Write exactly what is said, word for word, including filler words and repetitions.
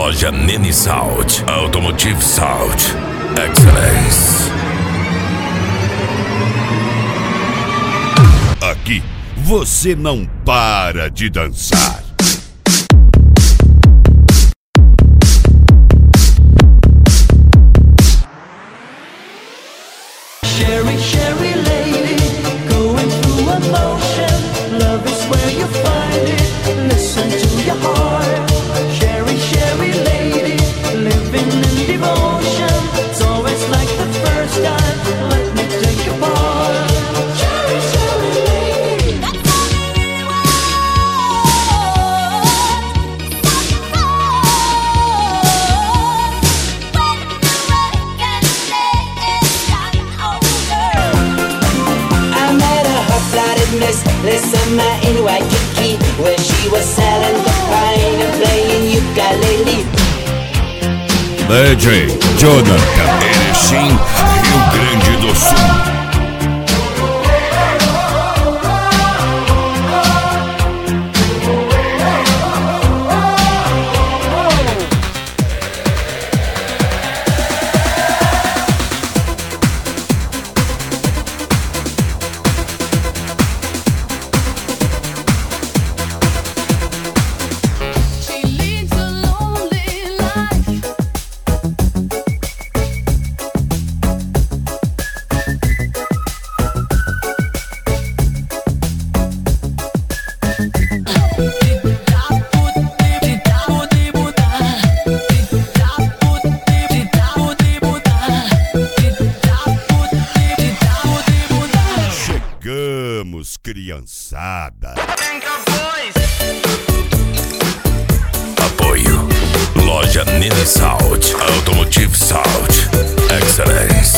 Loja Nene Salt, Automotive Salt, Excellence. Aqui você não para de dançar. Sherry, Sherry lady, going through emotion. Love is where you find it. Listen to your heart. Sherry, Sherry lady, living in devotion. It's always like the first time. Let me take your part. Sherry, Sherry lady, that's all you want. When the work and play is done over. I met a hot-blooded miss, listen my N Y Kiki, where she was selling the pine and playing ukulele. D J Jonathan, Erechim, Rio Grande do Sul. She leads a lonely life. Chegamos, criançada. Apoio Loja Nene Salt, Automotive Salt, Excellence.